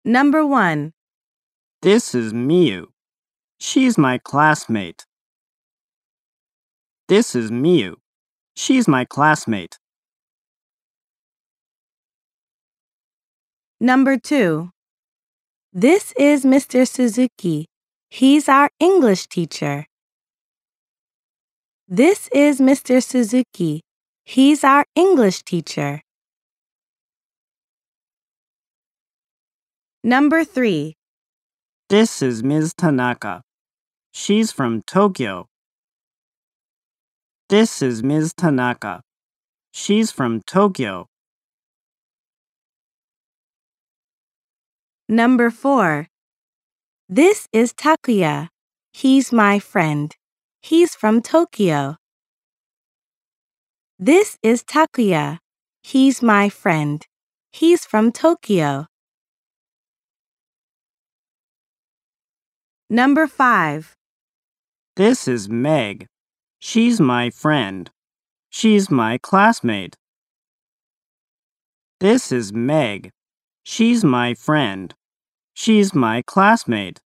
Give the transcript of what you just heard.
Number 1. This is Miyu. She's my classmate. This is Miyu. She's my classmate. Number 2. This is Mr. Suzuki. He's our English teacher. This is Mr. Suzuki. He's our English teacher. Number 3. This is Ms. Tanaka. She's from Tokyo. This is Ms. Tanaka. She's from Tokyo. Number 4. This is Takuya. He's my friend. He's from Tokyo. This is Takuya. He's my friend. He's from Tokyo. Number 5. This is Meg. She's my friend. She's my classmate. This is Meg. She's my friend. She's my classmate.